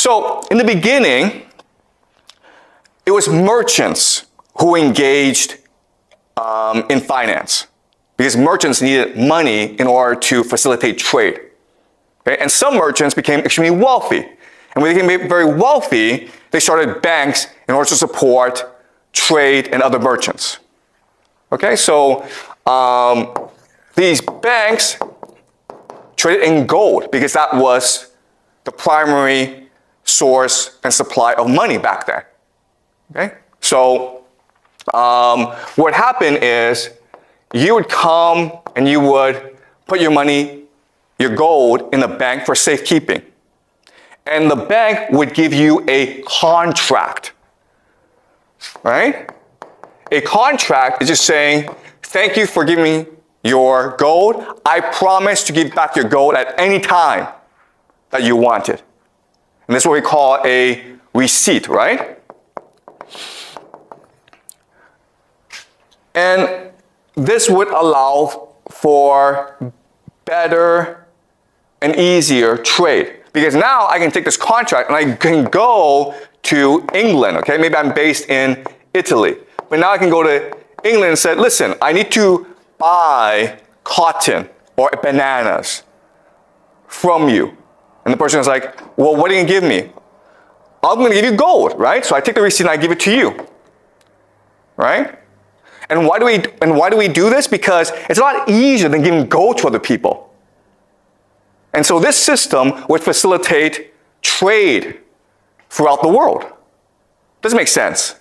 So in the beginning, it was merchants who engaged in finance because merchants needed money in order to facilitate trade. Okay? And some merchants became extremely wealthy. And when they became very wealthy, they started banks in order to support trade and other merchants. Okay, so these banks traded in gold because that was the primary source and supply of money back then. Okay, so what happened is you would come and you would put your money, your gold, in the bank for safekeeping. And the bank would give you a contract, right? A contract is just saying, thank you for giving me your gold. I promise to give back your gold at any time that you want it. And this is what we call a receipt, right? And this would allow for better and easier trade. Because now I can take this contract and I can go to England, okay? Maybe I'm based in Italy. But now I can go to England and say, listen, I need to buy cotton or bananas from you. And the person is like, well, what are you going to give me? I'm going to give you gold, right? So I take the receipt and I give it to you, right? And why do we do this? Because it's a lot easier than giving gold to other people. And so this system would facilitate trade throughout the world. Does it make sense?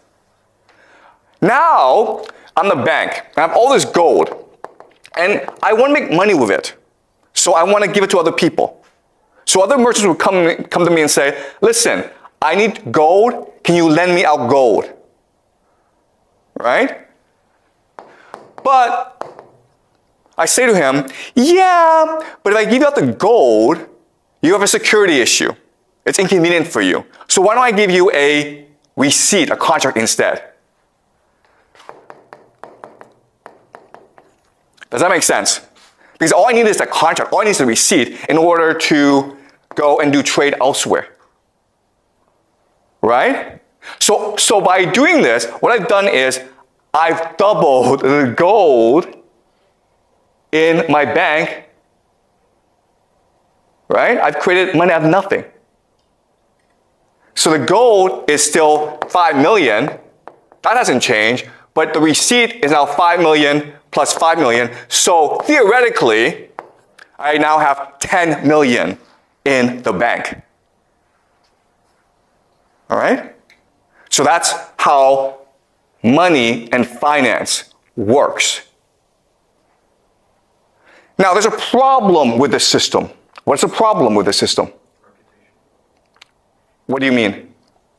Now, I'm the bank. I have all this gold. And I want to make money with it. So I want to give it to other people. So other merchants would come to me and say, listen, I need gold. Can you lend me out gold? Right? But I say to him, yeah, but if I give you out the gold, you have a security issue. It's inconvenient for you. So why don't I give you a receipt, a contract instead? Does that make sense? Because all I need is a contract, all I need is a receipt in order to go and do trade elsewhere. Right? So by doing this, what I've done is I've doubled the gold in my bank, right? I've created money out of nothing. So the gold is still 5 million. That hasn't changed, but the receipt is now 5 million plus 5 million. So theoretically, I now have 10 million in the bank. All right? So that's how money and finance works. Now, there's a problem with this system. What's the problem with this system? What do you mean?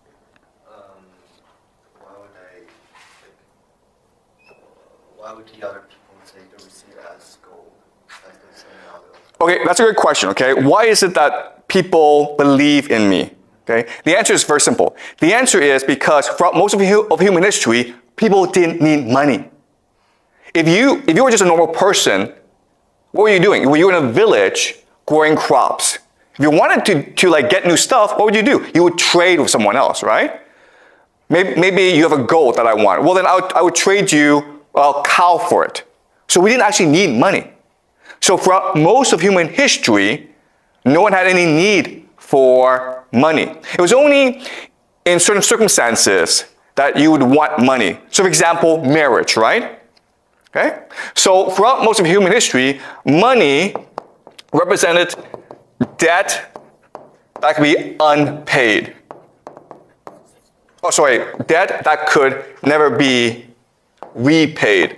Why would the other people take the receipt as gold? Okay, that's a good question, okay? Why is it that people believe in me? Okay? The answer is very simple. The answer is because throughout most of human history, people didn't need money. If you were just a normal person, what were you doing? Were you in a village growing crops? If you wanted to like get new stuff, what would you do? You would trade with someone else, right? Maybe you have a gold that I want. Well, then I would trade you a cow for it. So we didn't actually need money. So throughout most of human history, no one had any need for money. It was only in certain circumstances that you would want money. So for example, marriage, right? Okay? So throughout most of human history, money represented debt that could be unpaid. Oh, sorry, debt that could never be repaid.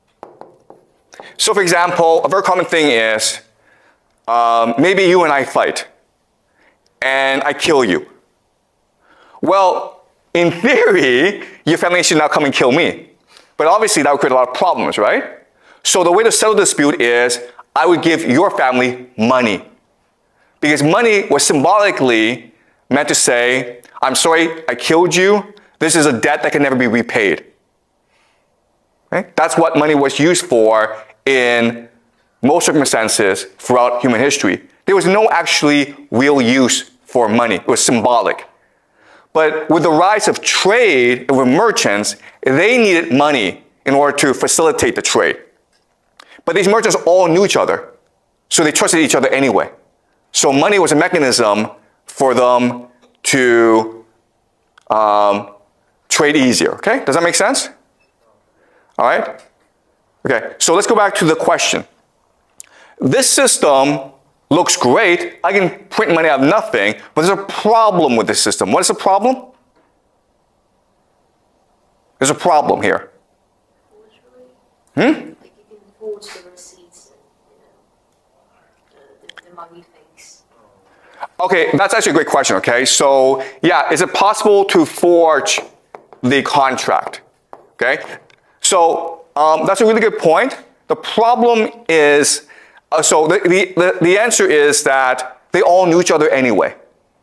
So for example, a very common thing is, maybe you and I fight, and I kill you. Well, in theory, your family should now come and kill me. But obviously that would create a lot of problems, right? So the way to settle the dispute is, I would give your family money. Because money was symbolically meant to say, I'm sorry, I killed you. This is a debt that can never be repaid. Okay? That's what money was used for in most circumstances throughout human history. There was no actually real use for money. It was symbolic. But with the rise of trade and with merchants, they needed money in order to facilitate the trade. But these merchants all knew each other, so they trusted each other anyway. So money was a mechanism for them to trade easier, okay? Does that make sense? All right? Okay, so let's go back to the question. This system looks great. I can print money out of nothing, but there's a problem with this system. What is the problem? There's a problem here. Like you can forge the receipts and, the money fakes. Okay, that's actually a great question, okay? So, yeah, is it possible to forge the contract? Okay? So, that's a really good point. The problem is, so the answer is that they all knew each other anyway.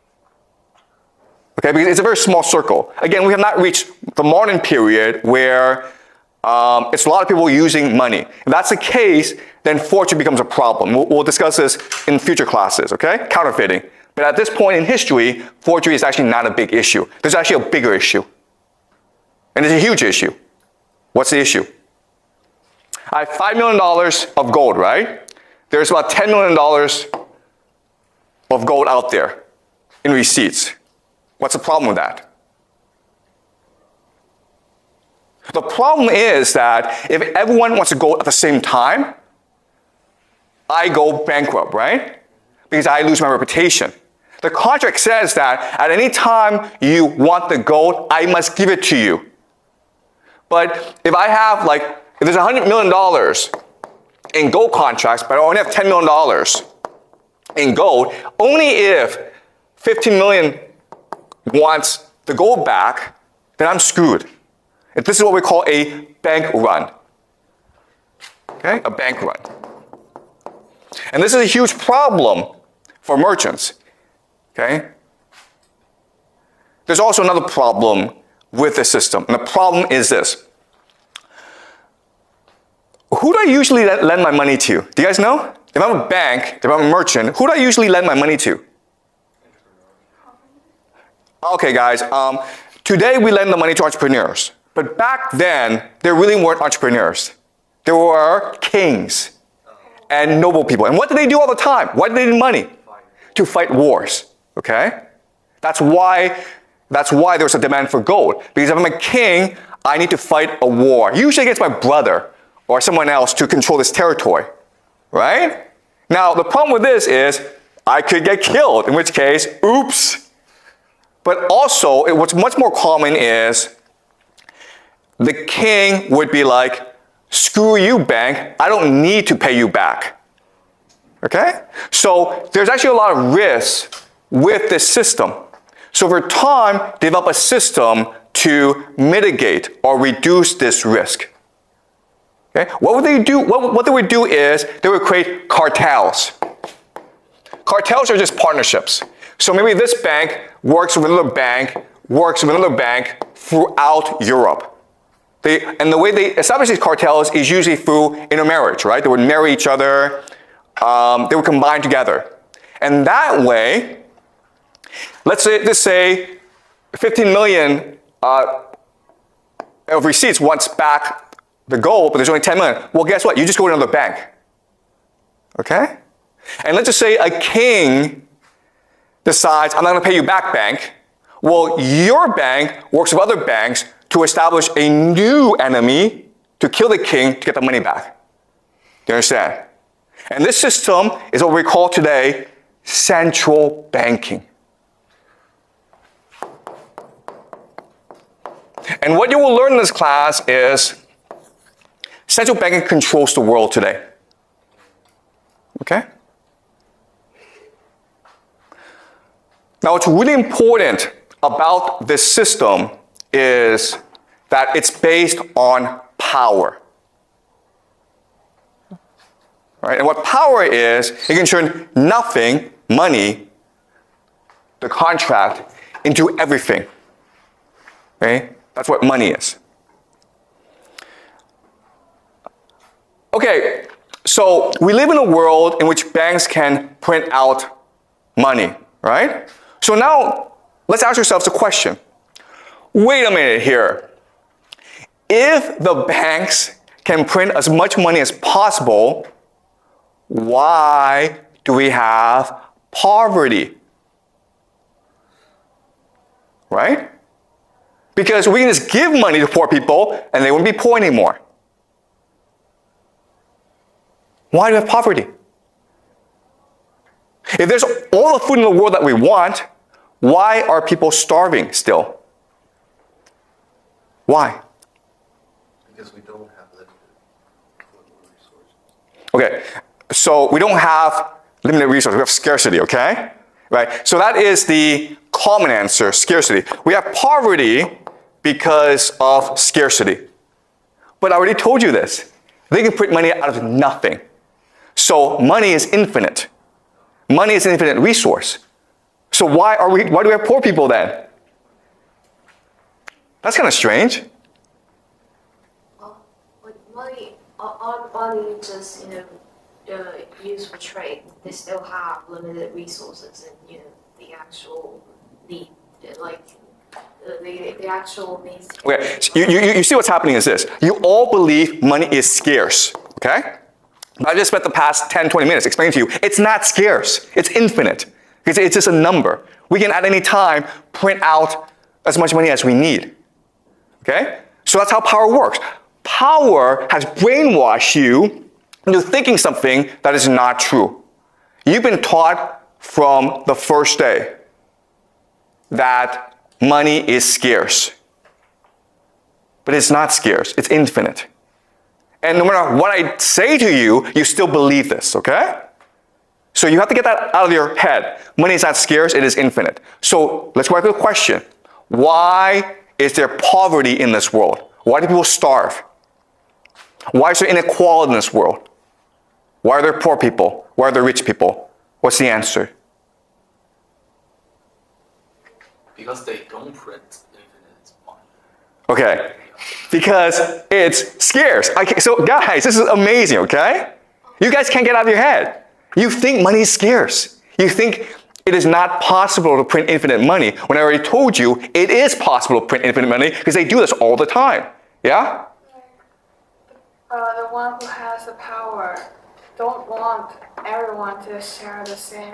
Okay, because it's a very small circle. Again, we have not reached the modern period where it's a lot of people using money. If that's the case, then forgery becomes a problem. We'll discuss this in future classes, okay? Counterfeiting. But at this point in history, forgery is actually not a big issue. There's actually a bigger issue. And it's a huge issue. What's the issue? I have $5 million of gold, right? There's about $10 million of gold out there in receipts. What's the problem with that? The problem is that if everyone wants to go at the same time, I go bankrupt, right? Because I lose my reputation. The contract says that at any time you want the gold, I must give it to you. But if I have if there's $100 million in gold contracts, but I only have $10 million in gold, only if 15 million wants the gold back, then I'm screwed. This is what we call a bank run. Okay, a bank run. And this is a huge problem for merchants. Okay? There's also another problem with the system, and the problem is this. Who do I usually lend my money to? Do you guys know? If I'm a bank, if I'm a merchant, who do I usually lend my money to? Okay, guys, today we lend the money to entrepreneurs. But back then, there really weren't entrepreneurs. There were kings and noble people. And what did they do all the time? Why did they need money? To fight wars, okay? That's why there's a demand for gold. Because if I'm a king, I need to fight a war, usually against my brother or someone else to control this territory, right? Now, the problem with this is I could get killed, in which case, oops. But also, what's much more common is the king would be like, screw you, bank, I don't need to pay you back. Okay? So there's actually a lot of risks with this system. So over time, develop a system to mitigate or reduce this risk. Okay? What would they do? What they would do is they would create cartels. Cartels are just partnerships. So maybe this bank works with another bank, throughout Europe. And the way they establish these cartels is usually through intermarriage, right? They would marry each other, they would combine together. And that way, let's say 15 million of receipts wants back the gold, but there's only 10 million. Well, guess what? You just go to another bank. Okay? And let's just say a king decides, I'm not going to pay you back, bank. Well, your bank works with other banks to establish a new enemy to kill the king to get the money back. Do you understand? And this system is what we call today central banking. And what you will learn in this class is central banking controls the world today. Okay? Now, what's really important about this system is that it's based on power. Right? And what power is, it can turn nothing, money, the contract, into everything. Okay? That's what money is. Okay, so we live in a world in which banks can print out money, right? So now, let's ask ourselves a question. Wait a minute here. If the banks can print as much money as possible, why do we have poverty? Right? Because we can just give money to poor people and they wouldn't be poor anymore. Why do we have poverty? If there's all the food in the world that we want, why are people starving still? Why? Because we don't have limited resources. Okay, so we don't have limited resources, we have scarcity, okay? Right, so that is the common answer, scarcity. We have poverty because of scarcity. But I already told you this. They can print money out of nothing. So money is infinite. Money is an infinite resource. So why do we have poor people then? That's kind of strange. But money, aren't money just, used for trade? They still have limited resources and, the actual need, the actual needs. Okay, so you see what's happening is this. You all believe money is scarce, okay? But I just spent the past 10, 20 minutes explaining to you, it's not scarce, it's infinite. It's just a number. We can at any time print out as much money as we need, okay? So that's how power works. Power has brainwashed you into thinking something that is not true. You've been taught from the first day that money is scarce. But it's not scarce, it's infinite. And no matter what I say to you, you still believe this, okay? So you have to get that out of your head. Money is not scarce, it is infinite. So let's go back to the question. Why is there poverty in this world? Why do people starve? Why is there inequality in this world? Why are there poor people? Why are there rich people? What's the answer? Because they don't print infinite money. Okay, because it's scarce. Okay, so guys, this is amazing, okay? You guys can't get out of your head. You think money is scarce. You think it is not possible to print infinite money, when I already told you it is possible to print infinite money because they do this all the time. Yeah? The one who has the power don't want everyone to share the same.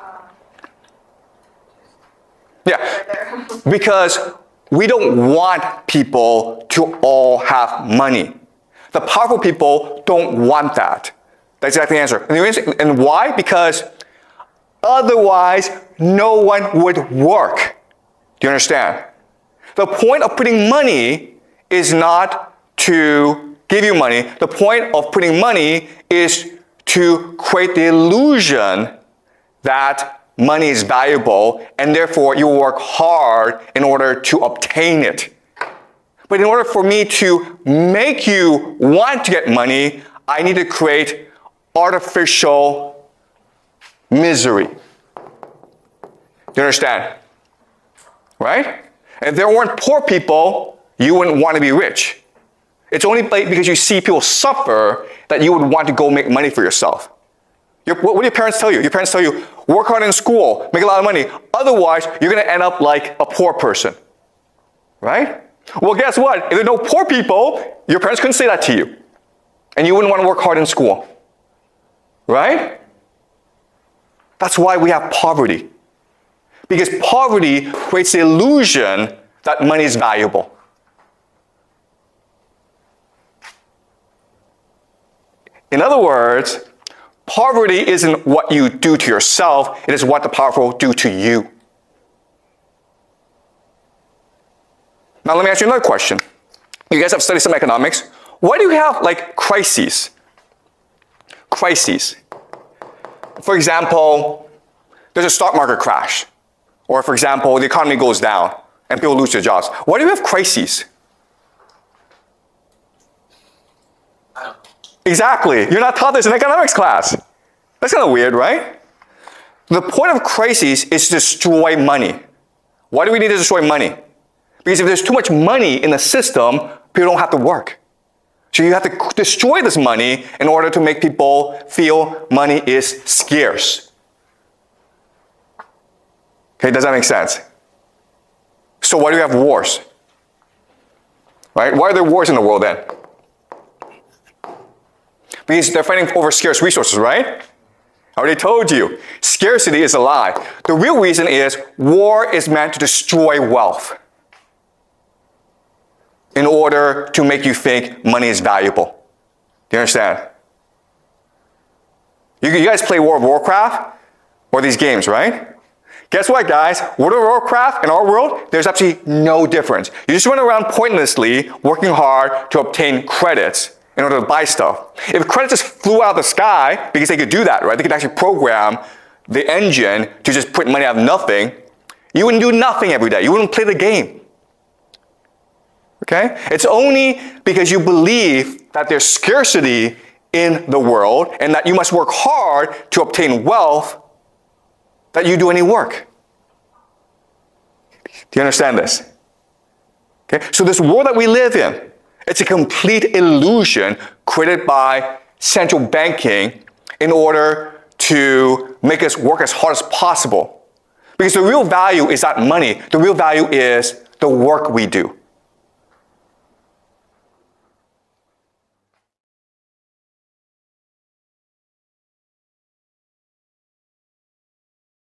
Yeah, because we don't want people to all have money. The powerful people don't want that. That's exactly the answer. And why? Because otherwise, no one would work. Do you understand? The point of putting money is not to give you money. The point of putting money is to create the illusion that money is valuable, and therefore you work hard in order to obtain it. But in order for me to make you want to get money, I need to create artificial misery. Do you understand? Right? And if there weren't poor people, you wouldn't want to be rich. It's only because you see people suffer that you would want to go make money for yourself. What do your parents tell you? Your parents tell you, work hard in school, make a lot of money. Otherwise, you're going to end up like a poor person. Right? Well, guess what? If there are no poor people, your parents couldn't say that to you. And you wouldn't want to work hard in school. Right? That's why we have poverty. Because poverty creates the illusion that money is valuable. In other words, poverty isn't what you do to yourself, it is what the powerful do to you. Now let me ask you another question. You guys have studied some economics. Why do you have like crises? Crises. For example, there's a stock market crash. Or for example, the economy goes down and people lose their jobs. Why do you have crises? Exactly. You're not taught this in economics class. That's kind of weird, right? The point of crises is to destroy money. Why do we need to destroy money? Because if there's too much money in the system, people don't have to work. So you have to destroy this money in order to make people feel money is scarce. Okay, does that make sense? So why do we have wars? Right? Why are there wars in the world then? Because they're fighting over scarce resources, right? I already told you, scarcity is a lie. The real reason is war is meant to destroy wealth in order to make you think money is valuable. Do you understand? You guys play World of Warcraft or these games, right? Guess what, guys? World of Warcraft in our world, there's absolutely no difference. You just run around pointlessly working hard to obtain credits in order to buy stuff. If credits just flew out of the sky, because they could do that, right? They could actually program the engine to just put money out of nothing. You wouldn't do nothing every day. You wouldn't play the game. Okay? It's only because you believe that there's scarcity in the world and that you must work hard to obtain wealth that you do any work. Do you understand this? Okay? So this world that we live in, it's a complete illusion created by central banking in order to make us work as hard as possible. Because the real value is not money. The real value is the work we do.